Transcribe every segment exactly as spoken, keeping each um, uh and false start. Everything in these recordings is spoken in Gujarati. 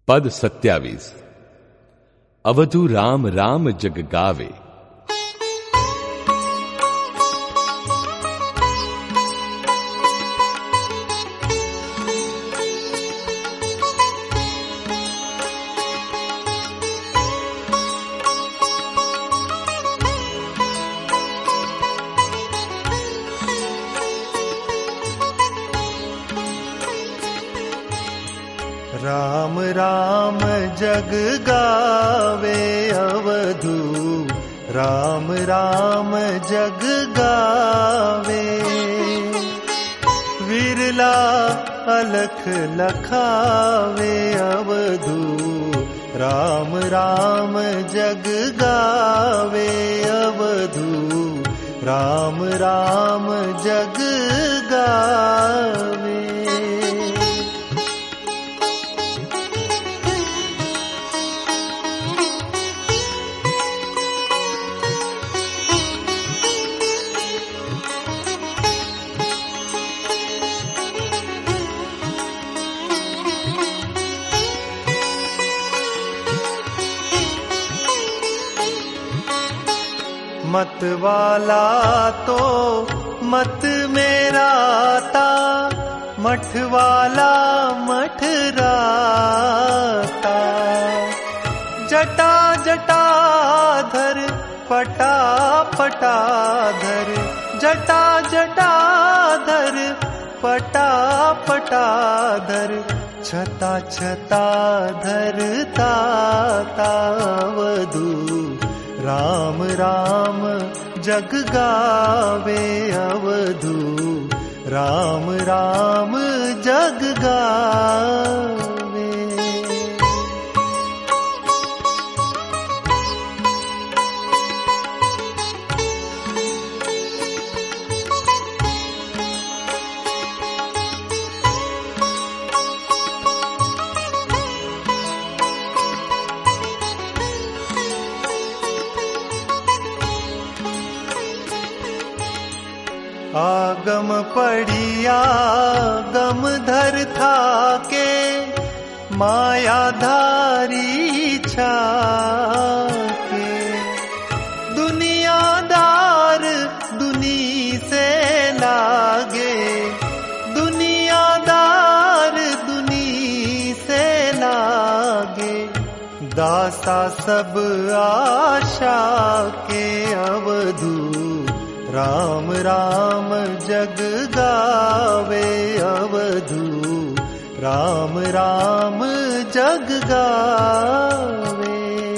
पद सत्यावीस। अवधु राम राम जग गावे। राम राम जग गावे अवधू, राम राम जग गावे। विरला अलख लखावे अवधू, राम राम जग गावे अवधू, राम राम जग गावे। मत वाला तो मत मेरा ता, मठ वाला मठ राता। जटा जटा धर पटा पटा धर, जटा जटा धर पटा पटा धर। छता छता धरता तावधू, राम राम जग गावे अवधू, राम राम जग गावे। आगम पढ़िया गम धर था के, मायाधारी छाके। दुनियादार दुनी से लागे, दुनियादार दुनी से लागे। दासा सब आशा के अवधू, राम राम जग गावे अवधू, राम राम जग गावे।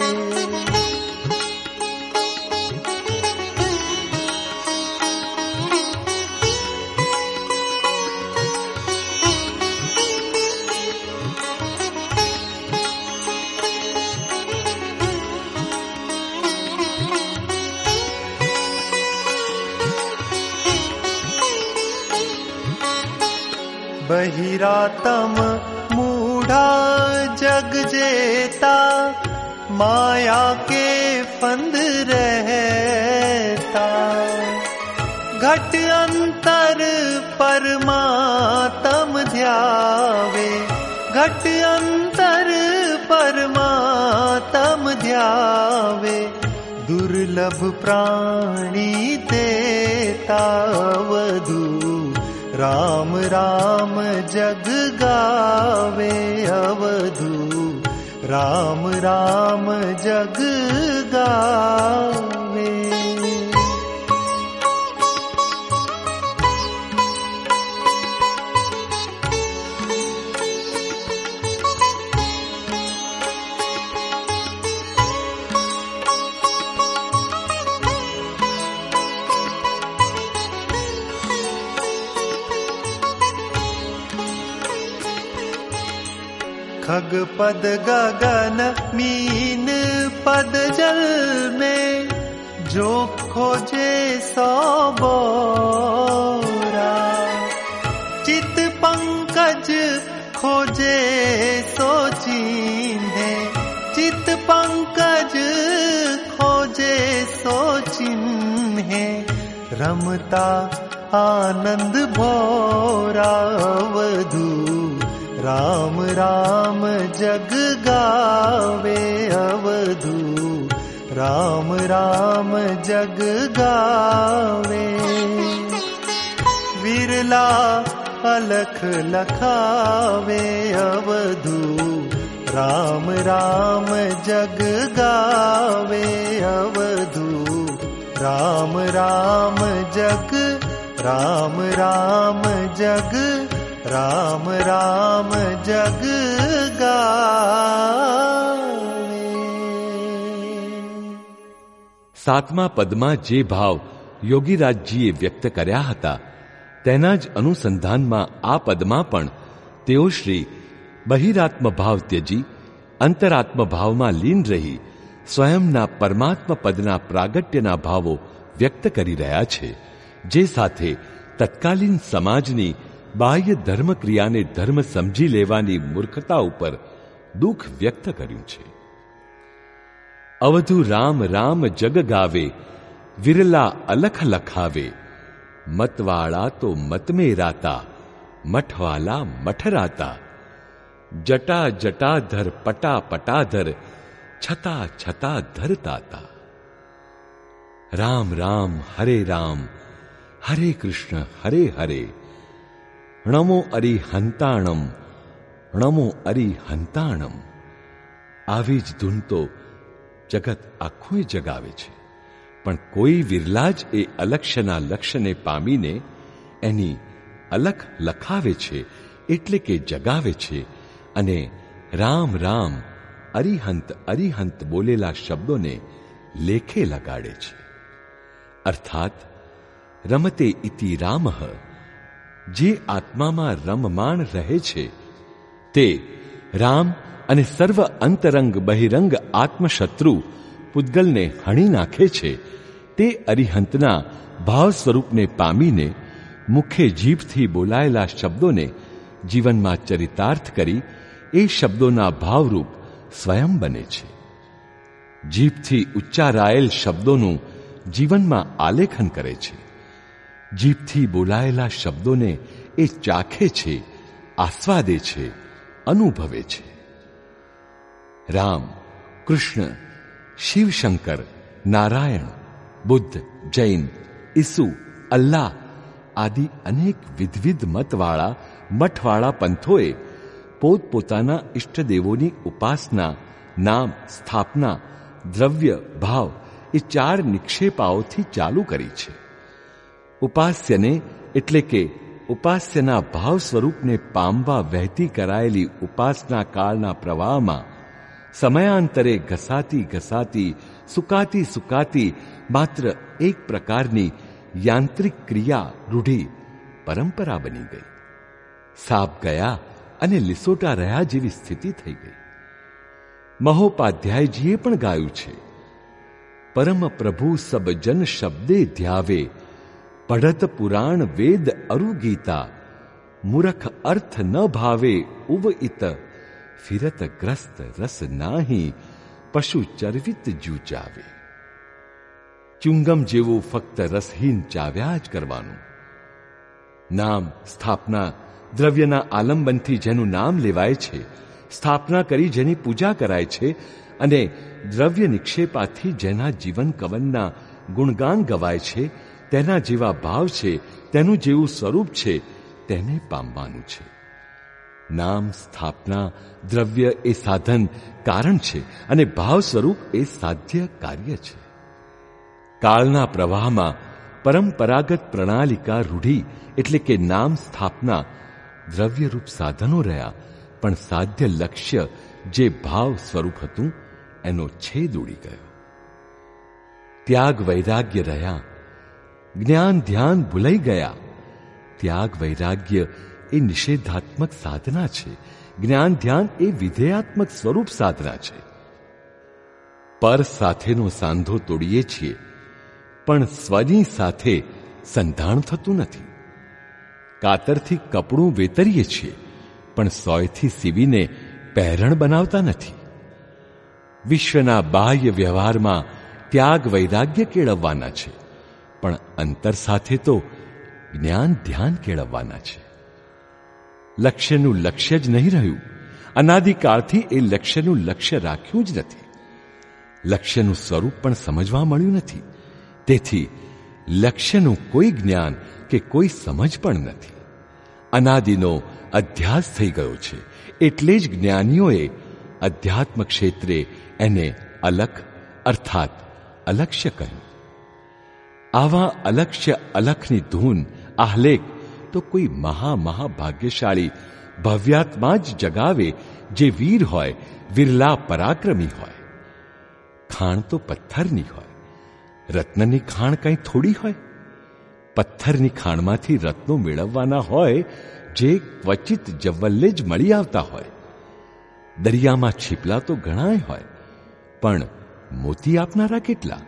बहिरातम मूढ़ा जग जेता, माया के फंद रहता। घट अंतर परमात्म ध्यावे, घट अंतर परमात्म ध्यावे। दुर्लभ प्राणी देता अवधू, राम राम जग गावे अवधू, राम राम जग गावे। खग पद गगन मीन पद जल में, जो खोजे सो बोरा। चित पंकज खोजे सो चिन्हे, चित पंकज खोजे सो चिन्हे। रमता आनंद भोरा अवधू, રામ રામ જગ ગાવે અવધુ, રામ રામ જગ ગાવે. વિરલા અલખ લખાવે અવધુ, રામ રામ જગ ગાવે અવધુ, રામ રામ જગ, રામ રામ જગ, રામ રામ જગ ગાવે. સાતમા પદમાં જે ભાવ યોગીરાજજીએ વ્યક્ત કર્યા હતા તેના જ અનુસંધાનમાં આ પદમાં પણ તેઓ શ્રી બહિરાત્મ ભાવ ત્યજી અંતરાત્મ ભાવમાં લીન રહી સ્વયંના પરમાત્મ પદના પ્રાગટ્યના ભાવો વ્યક્ત કરી રહ્યા છે, જે સાથે તત્કાલીન સમાજની બાહ્ય ધર્મક્રિયાને ધર્મ સમજી લેવાની મૂર્ખતા ઉપર દુઃખ વ્યક્ત કર્યું છે. અવધુ રામ રામ જગ ગાવે, વિરલા અલખ લખાવે, મતવાળા તો મત में राता, મઠવાલા મઠરાતા, જટા જટાધર પટા પટાધર, છતા છતા ધરતાતા. રામ રામ હરે રામ, હરે કૃષ્ણ હરે હરે, ણમો અરિહંતાણમ, ણમો અરિહંતાણમ. આવી જ ધૂન તો જગત આખું જગાવે છે, પણ કોઈ વિરલા જ એ અલક્ષ્યના લક્ષ્યને પામીને એની અલખ લખાવે છે, એટલે કે જગાવે છે અને રામ રામ અરિહંત અરિહંત બોલેલા શબ્દોને લેખે લગાડે છે. અર્થાત રમતે ઇતિ રામઃ, જે આત્મામાં રમમાણ રહે છે તે રામ અને સર્વ અંતરંગ બહિરંગ આત્મશત્રુ પૂતગલને હણી નાખે છે, તે અરિહંતના ભાવ સ્વરૂપને પામીને મુખે જીભથી બોલાયેલા શબ્દોને જીવનમાં ચરિતાર્થ કરી એ શબ્દોના ભાવરૂપ સ્વયં બને છે. જીભથી ઉચ્ચારાયેલ શબ્દોનું જીવનમાં આલેખન કરે છે. જીભથી બોલાયેલા શબ્દોને એ ચાખે છે, આસ્વાદે છે, અનુભવે છે. રામ, કૃષ્ણ, શિવશંકર, નારાયણ, બુદ્ધ, જૈન, ઈસુ, અલ્લાહ આદિ અનેક વિધવિધ મતવાળા મઠવાળા પંથોએ પોતપોતાના ઇષ્ટદેવોની ઉપાસના, નામ, સ્થાપના, દ્રવ્ય, ભાવ એ ચાર નિક્ષેપાઓથી ચાલુ કરી છે. ઉપાસ્યને એટલે કે ઉપાસ્યના ભાવ સ્વરૂપને પામવા વહેતી કરાયેલી ઉપાસના કાળના પ્રવાહમાં સમયાંતરે ઘસાતી ઘસાતી સુકાતી સુકાતી માત્ર એક પ્રકારની યાંત્રિક ક્રિયા રૂઢી પરંપરા બની ગઈ. સાપ ગયા અને લીસોટા રહ્યા જેવી સ્થિતિ થઈ ગઈ. મહોપાધ્યાયજીએ પણ ગાયું છે, પરમ પ્રભુ સબ જન શબ્દે ધ્યાવે, પઢત પુરાણ વેદ અરુ ગીતા, મૂરખ અર્થ ન ભાવે ઉવ ઇત, ફિરત ગ્રસ્ત રસ નાહી, પશુ ચરવિત જૂચાવે. ચુંગમ જેવું ફક્ત રસહીન ચાવ્યા જ કરવાનું. નામ, સ્થાપના, દ્રવ્યના આલંબનથી જેનું નામ લેવાય છે, સ્થાપના કરી જેની પૂજા કરાય છે અને દ્રવ્ય નિક્ષેપાથી જેના જીવન કવનના ગુણગાન ગવાય છે, તેના જેવા ભાવ છે, તેનું જેવું સ્વરૂપ છે, તેને પામવાનું છે. નામ, સ્થાપના, દ્રવ્ય એ સાધન કારણ છે અને ભાવ સ્વરૂપ એ સાધ્ય કાર્ય છે. કાળના પ્રવાહમાં પરંપરાગત પ્રણાલિકા રૂઢી એટલે કે નામ, સ્થાપના, દ્રવ્યરૂપ સાધનો રહ્યા, પણ સાધ્ય લક્ષ્ય જે ભાવ સ્વરૂપ હતું એનો છેદ ઉડી ગયો. ત્યાગ વૈરાગ્ય રહ્યા, જ્ઞાન ધ્યાન ભૂલાઈ ગયા. ત્યાગ વૈરાગ્ય એ નિષેધાત્મક સાધના છે, જ્ઞાન ધ્યાન એ વિધેયાત્મક સ્વરૂપ સાધના છે. પર સાથેનો સાંધો તોડીએ છીએ પણ સ્વની સાથે સંધાણ થતું નથી. કાતરથી કપડું વેતરીએ છીએ પણ સોયથી સીવીને પહેરણ બનાવતા નથી. વિશ્વના બાહ્ય વ્યવહારમાં ત્યાગ વૈરાગ્ય કેળવવાના છે, પણ અંતર સાથે તો જ્ઞાન ધ્યાન કેળવવાના છે. લક્ષ્યનું લક્ષ્ય જ નહીં રહ્યું. અનાદિકાળથી એ લક્ષ્યનું લક્ષ્ય રાખ્યું જ નથી. લક્ષ્યનું સ્વરૂપ પણ સમજવા મળ્યું નથી. તેથી લક્ષ્યનું કોઈ જ્ઞાન કે કોઈ સમજ પણ નથી. અનાદિનો અધ્યાસ થઈ ગયો છે. એટલે જ જ્ઞાનીઓએ અધ્યાત્મ ક્ષેત્રે એને અલખ અર્થાત અલક્ષ્ય કહ્યું. આવા અલક્ષ્ય અલખની ધૂન આહ્લેખ તો કોઈ મહા મહાભાગ્યશાળી ભવ્યાત્મા જ જગાવે, જે વીર હોય, વિરલા પરાક્રમી હોય. ખાણ તો પથ્થરની હોય. રત્નની ખાણ કંઈ થોડી હોય. પથ્થરની ખાણમાંથી રત્નો મેળવવાના હોય, જે ક્વચિત જવલ્લે જ મળી આવતા હોય. દરિયામાં છીપલા તો ઘણાય હોય, પણ મોતી આપનારા કેટલા?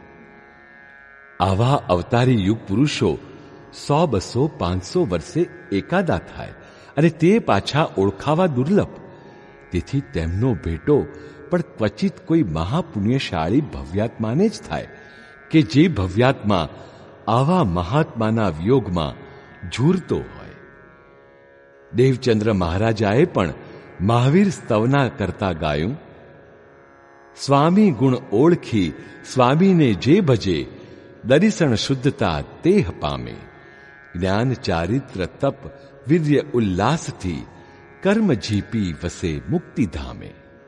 આવા અવતારી યુગ પુરુષો સો બસો પાંચસો વર્ષે એકાદા થાય, અને તે પાછા ઓળખાવા દુર્લભ. તેથી તેમનો ભેટો પણ ક્વચિત કોઈ મહાપુણ્યશાળી ભવ્યાત્માને જ થાય, કે જે ભવ્યાત્મા આવા મહાત્માના વિયોગમાં ઝૂરતો હોય. દેવચંદ્ર મહારાજાએ પણ મહાવીર સ્તવના કરતા ગાયું, સ્વામી ગુણ ઓળખી સ્વામીને જે ભજે, દરિસણ શુદ્ધતા તેહ પામે. જ્ઞાન ચારિત્ર તપ વીર્ય ઉલ્લાસથી, કર્મ જીપી વસે મુક્તિધામે.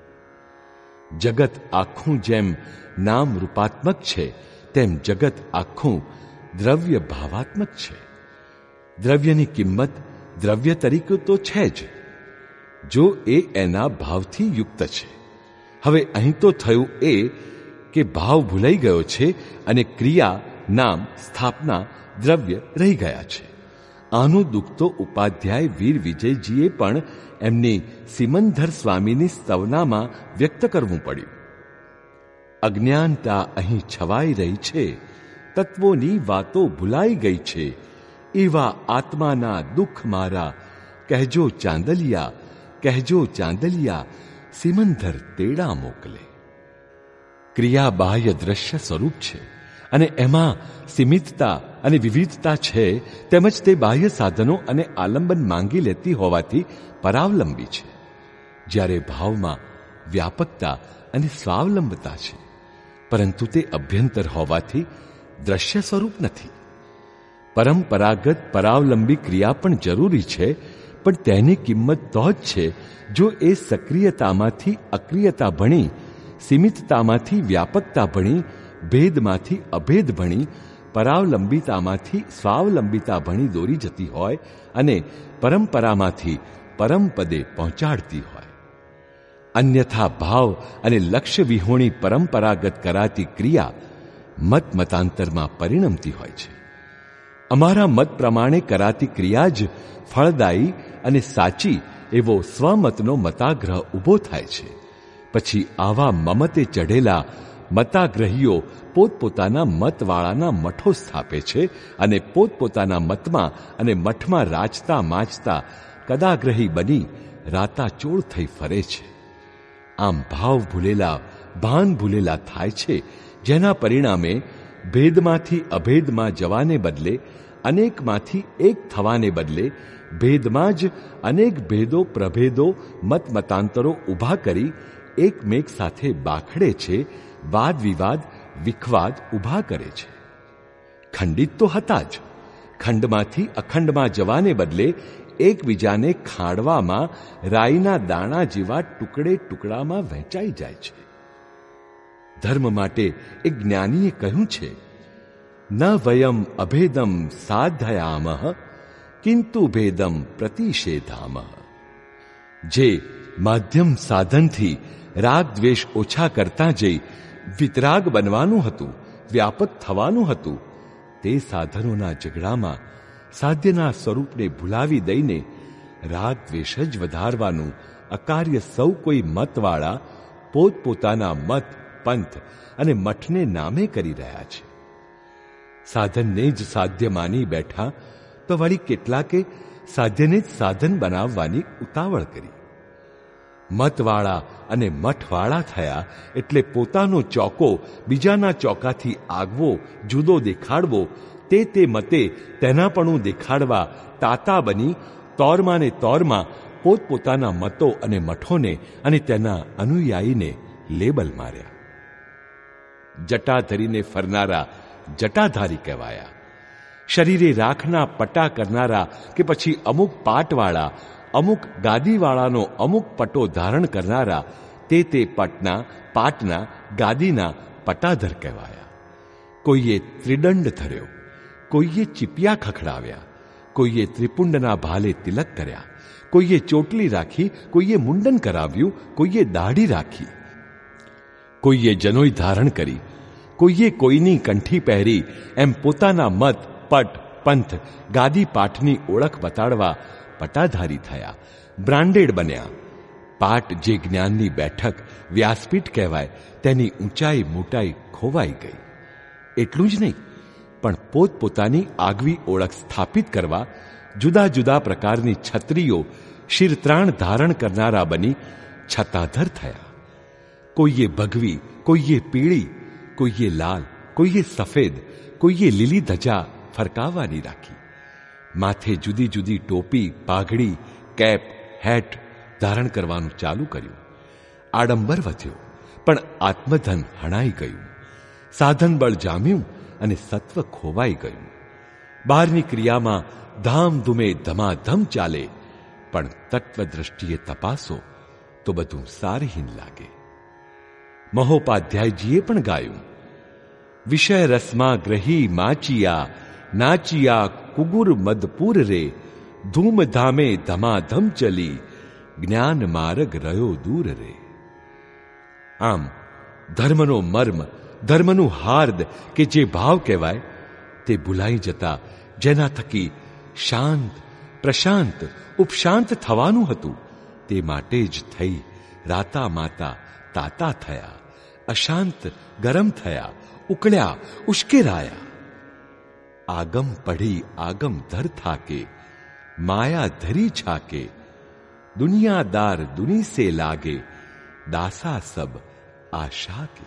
જગત આખું જેમ નામ રૂપાત્મક છે, તેમ જગત આખું દ્રવ્ય ભાવાત્મક છે. દ્રવ્યની કિંમત દ્રવ્ય તરીકે તો છે જ, જો એ એના ભાવથી યુક્ત છે. હવે અહીં તો થયું એ કે ભાવ ભૂલાઈ ગયો છે, અને ક્રિયા, નામ, સ્થાપના, દ્રવ્ય રહી ગયા છે. આનું દુઃખ તો ઉપાધ્યાય વીર વિજયજીએ પણ એમની સિમંદર સ્વામીની સ્તવનામાં વ્યક્ત કરવું પડ્યું. અજ્ઞાનતા અહીં છવાઈ રહી છે, તત્વોની વાતો ભૂલાઈ ગઈ છે. એવા આત્માના દુઃખ મારા, કહેજો ચાંદલિયા, કહેજો ચાંદલિયા, સિમંદર તેડા મોકલે. ક્રિયા બાહ્ય દ્રશ્ય સ્વરૂપ છે, અને એમાં સીમિતતા અને વિવિધતા છે, તેમજ તે બાહ્ય સાધનો અને આલંબન માંગી લેતી હોવાથી પરાવલંબી છે. જ્યારે ભાવમાં વ્યાપકતા અને સ્વાવલંબતા છે, પરંતુ તે અભ્યંતર હોવાથી દ્રશ્ય સ્વરૂપ નથી. પરંપરાગત પરાવલંબી ક્રિયા પણ જરૂરી છે, પણ તેની કિંમત તો જ છે જો એ સક્રિયતામાંથી અક્રિયતા ભણી, સીમિતતામાંથી વ્યાપકતા ભણી, ભેદમાંથી અભેદ ભણી, પરાવલંબિતામાંથી સ્વાવલંબિતા ભણી દોરી જતી હોય, અને પરંપરામાંથી પરમપદે પહોંચાડતી હોય. અન્યથા ભાવ અને લક્ષ્ય વિહોણી પરંપરાગત કરાતી ક્રિયા મત મતાંતરમાં પરિણમતી હોય છે. અમારા મત પ્રમાણે કરાતી ક્રિયા જ ફળદાયી અને સાચી એવો સ્વમતનો મતાગ્રહ ઊભો થાય છે. પછી આવા મમતે ચઢેલા મતાગ્રહીઓ પોતપોતાના મતવાળાના મઠો સ્થાપે છે, અને પોતપોતાના મતમાં અને મઠમાં રાચતા માચતા કદાગ્રહી બની રાતાચોળ થઈ ફરે છે. આમ ભાવ ભૂલેલા, ભાન ભૂલેલા થાય છે, જેના પરિણામે ભેદમાંથી અભેદમાં જવાને બદલે, અનેકમાંથી એક થવાને બદલે, ભેદમાં જ અનેક ભેદો પ્રભેદો મત મતાંતરો ઊભા કરી એકમેક સાથે બાખડે છે, વાદ વિવાદ વિખવાદ ઊભા કરે છે. ખંડિત તો હતા જ, ખંડમાંથી અખંડમાં જવાને બદલે એકબીજાને ખાડવામાં રાઈના દાણા જેવા ટુકડે ટુકડામાં વહેંચાઈ જાય છે. ધર્મ માટે એક જ્ઞાનીએ કહ્યું છે, ન વયમ અભેદમ સાધયામઃ કિંતુ ભેદમ પ્રતિષેધામઃ. જે માધ્યમ સાધનથી રાગ દ્વેષ ઓછા કરતા જઈ વિતરાગ બનવાનું હતું, વ્યાપક થવાનું હતું, તે સાધનોના ઝઘડામાં સાધ્યના સ્વરૂપને ભૂલાવી દઈને રાગ દ્વેષ જ વધારવાનું અકાર્ય સૌ કોઈ મતવાળા પોતપોતાના મત, પંથ અને મઠને નામે કરી રહ્યા છે. સાધનને જ સાધ્ય માની બેઠા તો વળી કેટલાકે સાધ્યને જ સાધન બનાવવાની ઉતાવળ કરી. મતવાળા અને મઠવાળા થયા એટલે પોતાનો ચોકો બીજાના ચોકાથી આગવો, જુદો દેખાડવો, તે તે મતે તેનાપણું દેખાડવા તાતા બની તોરમાં ને તોરમાં પોતપોતાના મતો અને મઠોને અને તેના અનુયાયીને લેબલ માર્યા. જટા ધરીને ફરનારા જટાધારી કહેવાયા. શરીરે રાખના પટા કરનારા કે પછી અમુક પાટવાળા, અમુક ગાદીવાળાનો અમુક પટો ધારણ કરનારા તે તે પટના, પાટના, ગાદીના પટાધર કહેવાયા. કોઈએ ત્રિદંડ ધર્યો, કોઈએ ચીપિયા ખખડાવ્યા, કોઈએ ત્રિપુંડના ભાલે તિલક કર્યા, કોઈએ ચોટલી રાખી, કોઈએ મુંડન કરાવ્યું, કોઈએ દાઢી રાખી, કોઈએ જનોઈ ધારણ કરી, કોઈએ કોઈની કંઠી પહેરી, એમ પોતાના મત, પટ, પંથ, ગાદી પાઠની ઓળખ બતાડવા પટાધારી થયા, બ્રાન્ડેડ બન્યા. પાટ જે જ્ઞાનની બેઠક, વ્યાસપીઠ કહેવાય, તેની ઊંચાઈ મોટાઈ ખોવાઈ ગઈ. એટલું જ નહીં, પણ પોતપોતાની આગવી ઓળખ સ્થાપિત કરવા જુદા જુદા પ્રકારની છત્રીઓ, શિરત્રાણ ધારણ કરનારા બની છતાધર થયા. કોઈએ ભગવી, કોઈએ પીળી, કોઈએ લાલ, કોઈએ સફેદ, કોઈએ લીલી ધજા ફરકાવવાની રાખી. માથે જુદી જુદી ટોપી, પાઘડી, કેપ, હેટ ધારણ કરવાનું ચાલુ કર્યું. આડંબર વધ્યો, પણ આત્મધન હણાઈ ગયું. સાધન બળ જામ્યું અને સત્વ ખોવાઈ ગયું. બહારની ક્રિયામાં ધામધૂમે ધમાધમ ચાલે, પણ તત્વ દ્રષ્ટિએ તપાસો તો બધું સારહીન લાગે. મહોપાધ્યાયજીએ પણ ગાયું, વિષય રસમાં ગ્રહી માચિયા, નાચિયા કુગુર મદપુર રે, ધૂમધામે ધમાધમ ચલી, જ્ઞાન માર્ગ રહ્યો દૂર રે. આમ ધર્મનો મર્મ, ધર્મનું હાર્દ કે જે ભાવ કહેવાય તે ભૂલાઈ જતા જેના થકી શાંત, પ્રશાંત, ઉપશાંત થવાનું હતું તે માટે જ થઈ રાતા માતા તાતા થયા, અશાંત ગરમ થયા, ઉકળ્યા, ઉશ્કેરાયા. આગમ પઢી આગમ ધર થાકે, માયા ધરી છાકે, દુનિયાદાર દુની સે લાગે, દાસા સબ આશા કે.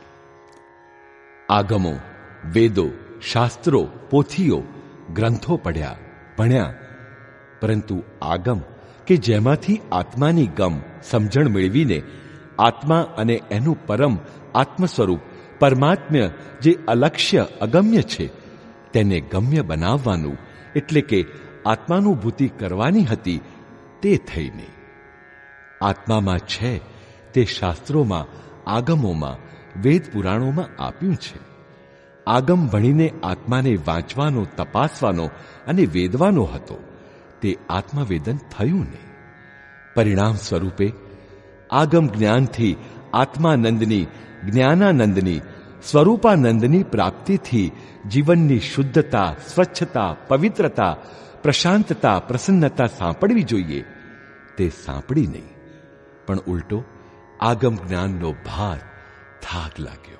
આગમો, વેદો, શાસ્ત્રો, પોથીઓ, ગ્રંથો પઢ્યા, ભણ્યા, પરંતુ આગમ કે જેમાંથી આત્માની ગમ, સમજણ મેળવીને આત્મા અને એનું પરમ આત્મ સ્વરૂપ પરમાત્મ્ય જે અલક્ષ્ય અગમ્ય છે તેને ગમ્ય બનાવવાનું એટલે કે આત્માનુભૂતિ કરવાની હતી તે થઈ નહીં. આત્મામાં છે તે શાસ્ત્રોમાં, આગમોમાં, વેદ પુરાણોમાં આપ્યું છે. આગમ ભણીને આત્માને વાંચવાનો, તપાસવાનો અને વેદવાનો હતો તે આત્મવેદન થયું નહીં. પરિણામ સ્વરૂપે આગમ જ્ઞાનથી આત્માનંદની, જ્ઞાનાનંદની, સ્વરૂપાનંદની પ્રાપ્તિથી જીવનની શુદ્ધતા, સ્વચ્છતા, પવિત્રતા, પ્રશાંતતા, પ્રસન્નતા સાંપડવી જોઈએ તે સાંપડી નહીં, પણ ઉલટો આગમ જ્ઞાનનો ભાર, થાક લાગ્યો.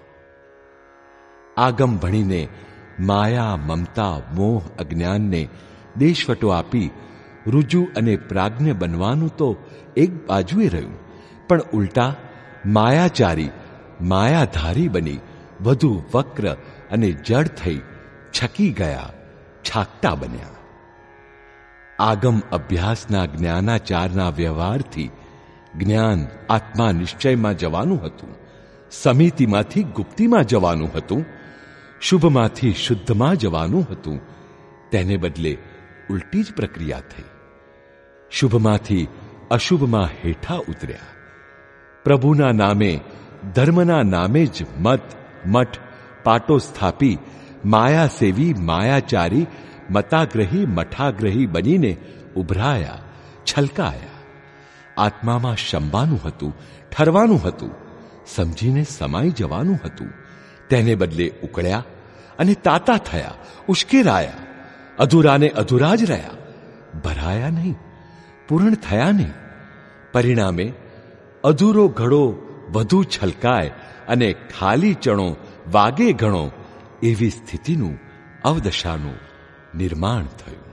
આગમ ભણીને માયા, મમતા, મોહ, અજ્ઞાનને દેશવટો આપી રુજુ અને પ્રાજ્ઞ બનવાનું તો એક બાજુએ રહ્યું, પણ ઉલટા માયાચારી, માયાધારી બની વધુ વક્ર અને જડ થઈ છકી ગયા, છાકટા બન્યા. આગમ અભ્યાસના જ્ઞાનાચારના વ્યવહારથી જ્ઞાન આત્મા નિશ્ચયમાં જવાનું હતું, સમિતિમાંથી ગુપ્તિમાં જવાનું હતું, શુભમાંથી શુદ્ધમાં જવાનું હતું. તેને બદલે ઉલટી જ પ્રક્રિયા થઈ. શુભમાંથી અશુભમાં હેઠા ઉતર્યા. પ્રભુના નામે, ધર્મના નામે જ મત, મઠ, પાટો સ્થાપી માયા સેવી, માયાચારી, મતાગ્રહી, મઠાગ્રહી બનીને ઉભરાયા, છલકાયા. આત્મામાં શંબાનું હતું, ઠરવાનું હતું, સમજીને સમાઈ જવાનું હતું. તેને બદલે ઉકળ્યા અને તાતા થયા, ઉશ્કેરાયા, અધૂરાને અધૂરા જ રહ્યા, ભરાયા નહીં, પૂર્ણ થયા નહીં. પરિણામે અધૂરો ઘડો વધુ છલકાય અને ખાલી ચણો વાગે ઘણો એવી સ્થિતિનું, અવદશાનું નિર્માણ થયું.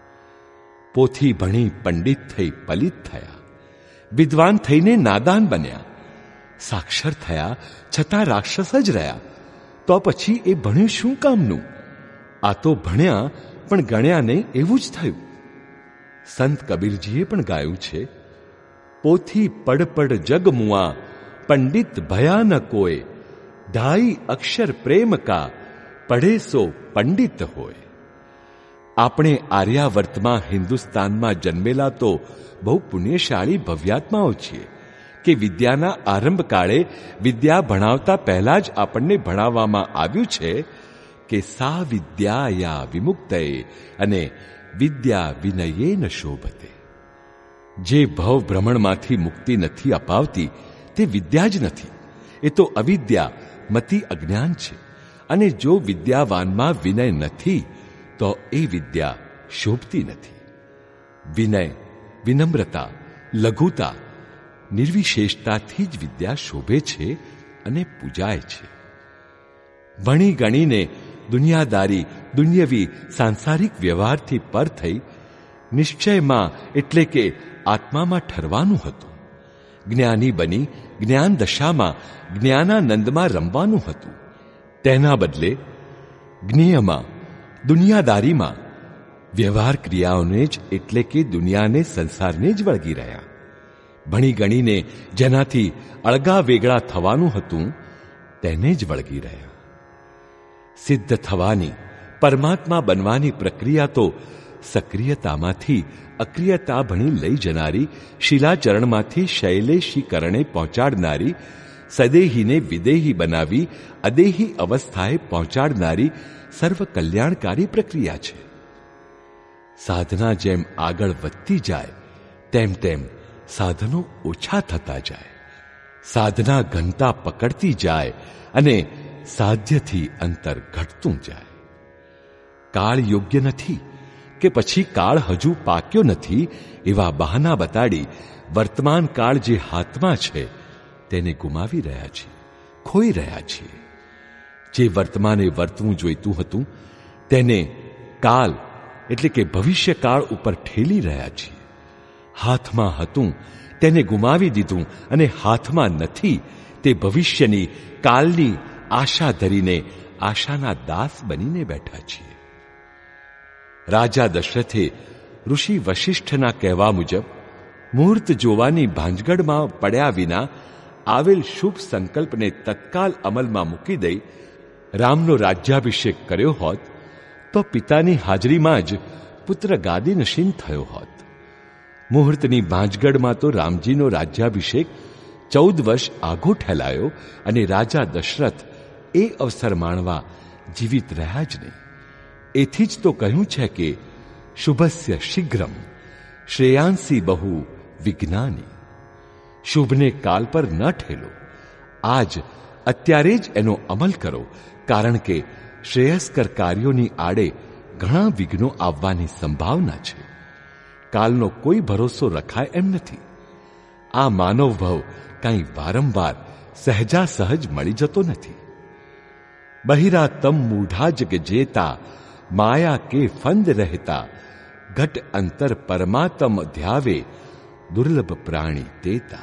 પોથી ભણી પંડિત થઈ પલિત થયા, વિદ્વાન થઈને નાદાન બન્યા, સાક્ષર થયા છતાં રાક્ષસ જ રહ્યા. તો પછી એ ભણ્યું શું કામનું? આ તો ભણ્યા પણ ગણ્યા નહીં એવું જ થયું. સંત કબીરજીએ પણ ગાયું છે, પોથી પડ પડ જગ મુઆ, પંડિત ભયા ન કોય, ઢાઈ અક્ષર પ્રેમ કા, પઢે સો પંડિત હોય. આપણે આર્યાવર્તમાં હિન્દુસ્તાનમાં જન્મેલા તો બહુ પુણ્યશાળી ભવ્યાત્માઓ છીએ કે વિદ્યાના આરંભ કાળે વિદ્યા ભણાવતા પહેલા જ આપણને ભણાવવામાં આવ્યું છે કે સા વિદ્યાયા વિમુક્તએ અને વિદ્યા વિનયે ન શોભતે. જે ભવ ભ્રમણમાંથી મુક્તિ નથી અપાવતી તે વિદ્યા જ નથી, એ તો અવિદ્યા મતિ અજ્ઞાન છે. અને જો વિદ્યાવાનમાં વિનય નથી તો એ વિદ્યા શોભતી નથી. વિનય, વિનમ્રતા, લઘુતા, નિર્વિશેષતાથી જ વિદ્યા શોભે છે અને પૂજાય છે. ભણી ગણીને દુનિયાદારી, દુન્યવી સાંસારિક વ્યવહારથી પર થઈ નિશ્ચયમાં એટલે કે આત્મામાં ઠરવાનું હતું. જ્ઞાની બની જ્ઞાન દશામાં જ્ઞાનાનંદમાં રમવાનું હતું. તેના બદલે જ્ઞેયમાં, દુનિયાદારીમાં, વ્યવહાર ક્રિયાઓને જ એટલે કે દુનિયાને, સંસારને જ વળગી રહ્યા. ભણી ગણીને જેનાથી અળગા વેગળા થવાનું હતું તેને જ વળગી રહ્યા. સિદ્ધ થવાની, પરમાત્મા બનવાની પ્રક્રિયા તો સક્રિયતામાંથી અક્રિયતા ભણી લઈ જનારી, શિલાચરણમાંથી શૈલેષીકરણે પહોંચાડનારી, સદેહીને વિદેહી બનાવી અદેહી અવસ્થાએ પહોંચાડનારી સર્વ કલ્યાણકારી પ્રક્રિયા છે. સાધના જેમ આગળ વધતી જાય તેમ તેમ સાધનો ઓછા થતા જાય. સાધના ઘનતા પકડતી જાય અને સાધ્યથી અંતર ઘટતું જાય. કાળ યોગ્ય નથી કે પછી કાળ હજુ પાક્યો નથી એવા બહાના બતાડી વર્તમાન કાળ જે હાથમાં છે તેને ગુમાવી રહ્યા છીએ, ખોઈ રહ્યા છીએ. જે વર્તમાને વર્તવું જોઈતું હતું તેને કાલ એટલે કે ભવિષ્યકાળ ઉપર ઠેલી રહ્યા છીએ. હાથમાં હતું તેને ગુમાવી દીધું અને હાથમાં નથી તે ભવિષ્યની, કાલની આશા ધરીને આશાના દાસ બનીને બેઠા છીએ. રાજા દશરથે ઋષિ વશિષ્ઠના કહેવા મુજબ મુહૂર્ત જોવાની ભાંજગડમાં પડ્યા વિના આવેલ શુભ સંકલ્પને તત્કાલ અમલમાં મૂકી દઈ રામનો રાજ્યાભિષેક કર્યો હોત તો પિતાની હાજરીમાં જ પુત્ર ગાદીનશીન થયો હોત. મુહૂર્તની ભાંજગડમાં તો રામજીનો રાજ્યાભિષેક ચૌદ વર્ષ આગો ઠેલાયો અને રાજા દશરથ એ અવસર માણવા જીવિત રહ્યા જ નહીં. એથી જ તો કહ્યું છે કે શુભસ્ય શીઘ્રમ શ્રેયાંસી બહુ વિજ્ઞાની. શુભને કાલ પર ન ઠેલો, આજ અત્યારે જ એનો અમલ કરો, કારણ કે શ્રેયસ્કર કાર્યોની આડે ઘણા વિઘ્નો આવવાની સંભાવના છે. કાલનો કોઈ ભરોસો રખાય એમ નથી. આ માનવ ભવ કંઈ વારંવાર સહેજા સહજ મળી જતો નથી. બહિરા તમ મૂઢા જગ જેતા, માયા કે ફંદ રહેતા, ઘટ અંતર પરમાત્મ ધ્યાવે, દુર્લભ પ્રાણી તેતા.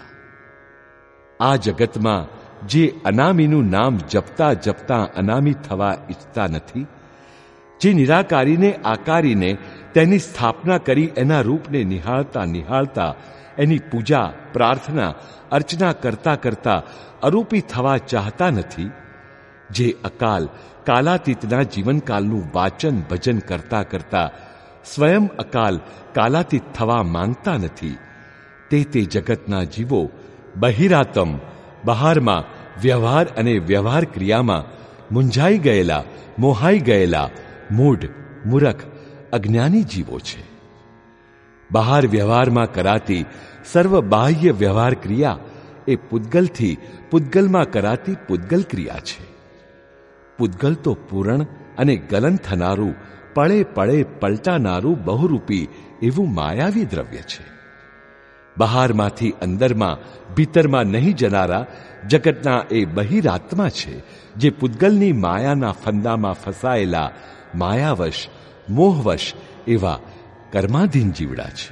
આ જગતમાં જે અનામીનું નામ જપતા જપતા અનામી થવા ઈચ્છતા નથી, જે નિરાકારીને આકારીને તેની સ્થાપના કરી એના રૂપને નિહાળતા નિહાળતા એની પૂજા, પ્રાર્થના, અર્ચના કરતા કરતા અરૂપી થવા ચાહતા નથી, જે અકાલ કાલાતીતના જીવનકાલનું વાચન ભજન કરતા કરતા સ્વયં અકાલ કાલાતીત થવા માંગતા નથી, તે તે જગતના જીવો બહિરાતમ, બહારમાં વ્યવહાર અને વ્યવહાર ક્રિયામાં મૂંઝાઈ ગયેલા, મોહાઈ ગયેલા મૂઢ, મૂરખ, અજ્ઞાની જીવો છે. બહાર વ્યવહારમાં કરાતી સર્વ બાહ્ય વ્યવહાર ક્રિયા એ પૂતગલથી પૂતગલમાં કરાતી પૂતગલ ક્રિયા છે. પૂતગલ તો પૂરણ અને ગલન થનારું, પળે પળે પલટાનારું બહુરૂપી એવું માયાવી દ્રવ્ય છે. બહારમાંથી અંદરમાં, ભીતરમાં નહીં જનારા જગતના એ બહિરાત્મા છે, જે પૂતગલની માયાના ફંદામાં ફસાયેલા માયાવશ, મોહવશ એવા કર્માધીન જીવડા છે.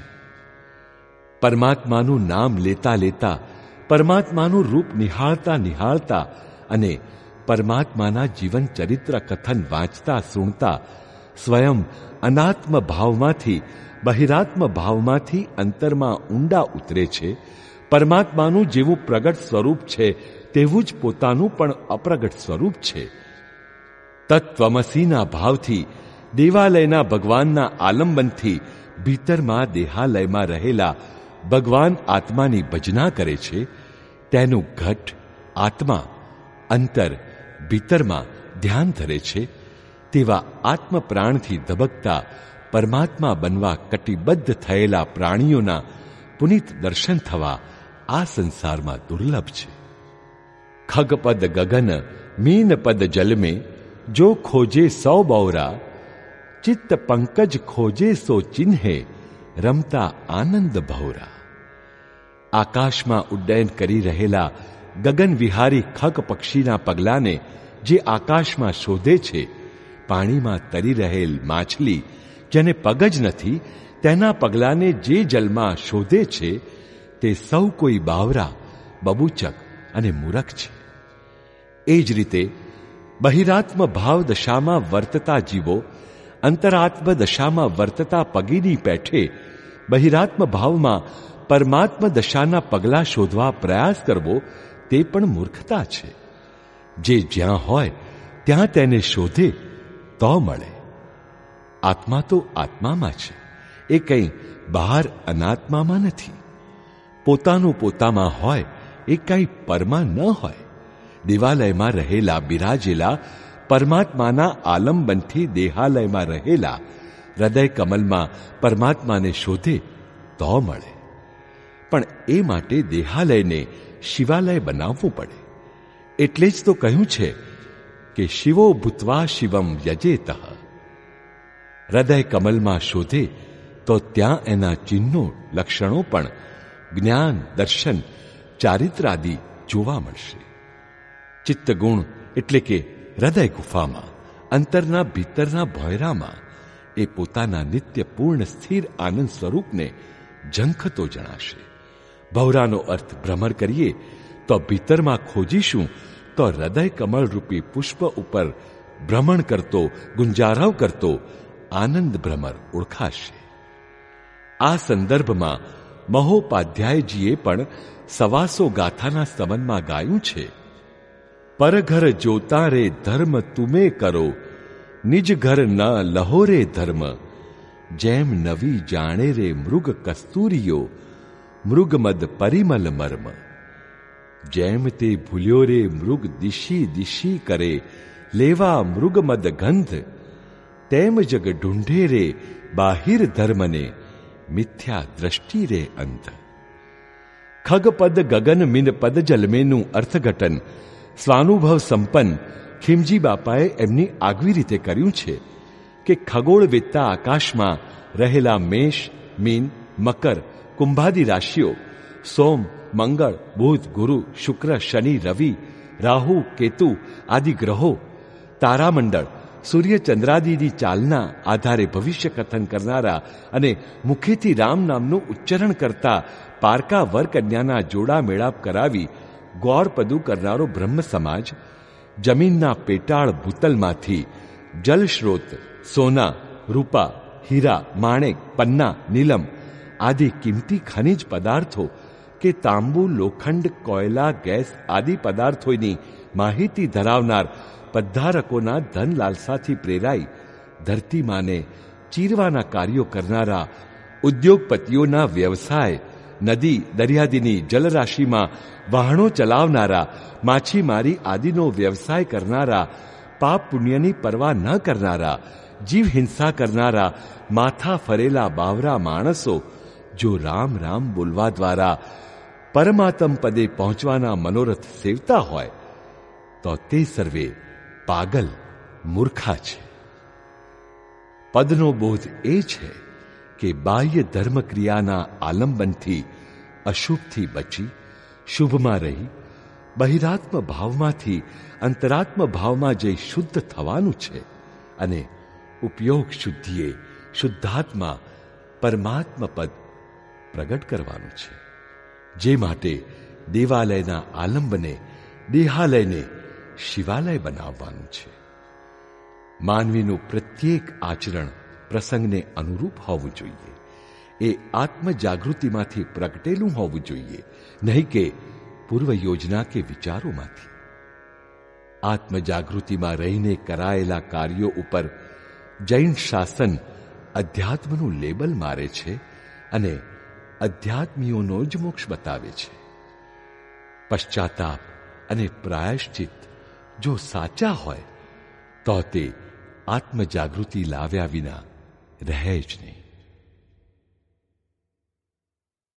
પરમાત્માનું નામ લેતા લેતા, પરમાત્માનું રૂપ નિહાળતા નિહાળતા અને પરમાત્માના જીવન ચરિત્ર કથન વાંચતા સુણતા સ્વયં અનાત્મ ભાવમાંથી બહિરાત્મ ભાવમાંથી અંતરમાં ઊંડા ઉતરે છે, પરમાત્માનું જેવું પ્રગટ સ્વરૂપ છે તેવું જ પોતાનું પણ અપ્રગટ સ્વરૂપ છે. તત્વમસીના ભાવથી, દેવાલયના ભગવાનના આલંબનથી ભીતરમાં દેહાલયમાં રહેલા ભગવાન આત્માની ભજના કરે છે. તેનું ઘટ આત્મા અંતર ભીતરમાં ધ્યાન ધરે છે. તેવા આત્મપ્રાણથી ધબકતા પરમાત્મા બનવા કટિબદ્ધ થયેલા પ્રાણીઓના પુનિત દર્શન થવા આ સંસારમાં દુર્લભ છે. ખગપદ ગગન મીન પદ જલ में જો ખોજે સો બૌરા, ચિત્ત પંકજ ખોજે સો ચિન્હે, રમતા આનંદ ભૌરા. આકાશમાં ઉડ્ડયન કરી રહેલા ગગન વિહારી ખગ પક્ષીના પગલાને જે આકાશમાં શોધે છે, પાણીમાં તરી રહેલ માછલી જેને પગ જ નથી તેના પગલાને જે જલમાં શોધે છે, તે સૌ કોઈ બાવરા, બબૂચક અને મૂરખ છે. એ જ રીતે બહિરાત્મ ભાવ દશામાં વર્તતા જીવો અંતરાત્મ દશામાં વર્તતા પગીની પેઠે બહિરાત્મ ભાવમાં પરમાત્મ દશાના પગલા શોધવા પ્રયાસ કરવો તે પણ મૂર્ખતા છે. જે જ્યાં હોય ત્યાં તેને શોધે તો મળે. આત્મા તો આત્મામાં છે, એ કંઈ બહાર અનાત્મામાં નથી. પોતાનું પોતામાં હોય એ કંઈ પરમાં ન હોય. દેવાલયમાં રહેલા બિરાજેલા પરમાત્માના આલંબનથી દેહાલયમાં રહેલા હૃદય કમલમાં પરમાત્માને શોધે તો મળે. પણ એ માટે દેહાલયને શિવાલય બનાવવું પડે. એટલે જ તો કહ્યું છે કે શિવો ભૂત્વા શિવમ યજેતઃ. હૃદય કમલમાં શોધે તો ત્યાં એના ચિહ્નો લક્ષણો પણ જ્ઞાન, દર્શન, ચારિત્રાદિ જોવા મળશે. ચિત્તગુણ એટલે કે હૃદય ગુફામાં, અંતરના ભીતરના ભોયરામાં એ પોતાના નિત્ય પૂર્ણ સ્થિર આનંદ સ્વરૂપને ઝંખતો જણાશે. ભૌરાનો અર્થ ભ્રમર કરીએ તો ભીતરમાં ખોજીશું તો હૃદય કમળ રૂપી પુષ્પ ઉપર ભ્રમણ કરતો, ગુંજારવ કરતો આનંદ ભ્રમર ઓળખાશે. આ સંદર્ભમાં મહોપાધ્યાયજીએ પણ સવાસો ગાથાના સ્તવનમાં ગાયું છે. પરઘર જોતા રે ધર્મ તુમે કરો, નિજ ઘર ન લહો રે ધર્મ. જેમ નવી જાણે રે મૃગ કસ્તુરીઓ, મૃગમદ પરિમલ મર્મ. જેમ તે ભૂલ્યો રે મૃગ દિશી દિશી કરે, લેવા મૃગમદ ગંધ. તેમ જગ ઢૂંઢે રે બાહિર ધર્મને, મિથ્યા દ્રષ્ટિ રે અંધ. ખગપદ ગગન મિન પદ જલમેનું અર્થઘટન સ્વાનુભવ સંપન્ન ખીમજી બાપાએ એમની આગવી રીતે કર્યું છે કે ખગોળ વેદતા આકાશમાં રહેલા મેષ, મીન, મકર, કુંભાદી રાશિઓ, સોમ, મંગળ, બુધ, ગુરુ, શુક્ર, શનિ, રવિ, રાહુ, કેતુ આદિ ગ્રહો, તારામંડળ, સૂર્ય ચંદ્રાદિની ચાલના આધારે ભવિષ્ય કથન કરનારા અને મુખેથી રામ નામનું ઉચ્ચારણ કરતા પારકા વર કન્યાના જોડા મેળાપ કરાવી ગોરપદું કરનારો બ્રહ્મ સમાજ, જમીનના પેટાળ ભૂતલમાંથી જલસ્રોત, સોના, રૂપા, હીરા, માણેક, પન્ના, નીલમ આદિ કિંમતી ખનિજ પદાર્થો કે તાંબુ, લોખંડ, કોયલા, ગેસ આદિ પદાર્થોની માહિતી ધરાવનાર પદ્ધારકોના ધન લાલસાથી પ્રેરાઈ ધરતીમાને ચીરવાના કાર્યો કરનારા ઉદ્યોગપતિઓના વ્યવસાય, નદી દરિયાદીની જલરાશિમાં વહાણો ચલાવનારા, માછીમારી આદિનો વ્યવસાય કરનારા, પાપ પુણ્યની પરવા ન કરનારા, જીવ હિંસા કરનારા માથા ફરેલા બાવરા માણસો જો રામ રામ બોલવા દ્વારા પરમાત્મ પદે પહોંચવાના મનોરથ સેવતા હોય તો તે સર્વે પાગલ, મૂર્ખા છે. પદનો બોધ એ છે કે બાહ્ય ધર્મક્રિયાના આલંબનથી અશુભથી બચી શુભમાં રહી બહિરાત્મ ભાવમાંથી અંતરાત્મ ભાવમાં જઈ શુદ્ધ થવાનું છે અને ઉપયોગ શુદ્ધિએ શુદ્ધાત્મા પરમાત્મ પદ પ્રગટ કરવાનું છે. જે માટે દેવાલયના આલંબને, દેહાલયને શિવાલય બનાવવાનું છે. માનવીનું પ્રત્યેક આચરણ પ્રસંગને અનુરૂપ હોવું જોઈએ. એ આત્મજાગૃતિમાંથી પ્રગટેલું હોવું જોઈએ, નહીં કે પૂર્વ યોજના કે વિચારોમાંથી. આત્મજાગૃતિમાં રહીને કરાયેલા કાર્યો ઉપર જૈન શાસન અધ્યાત્મનું લેબલ મારે છે અને અધ્યાત્મીઓનો જ મોક્ષ બતાવે છે. પશ્ચાતાપ અને પ્રાયશ્ચિત જો સાચા હોય તો તે આત્મજાગૃતિ લાવ્યા વિના રહે જ નહીં.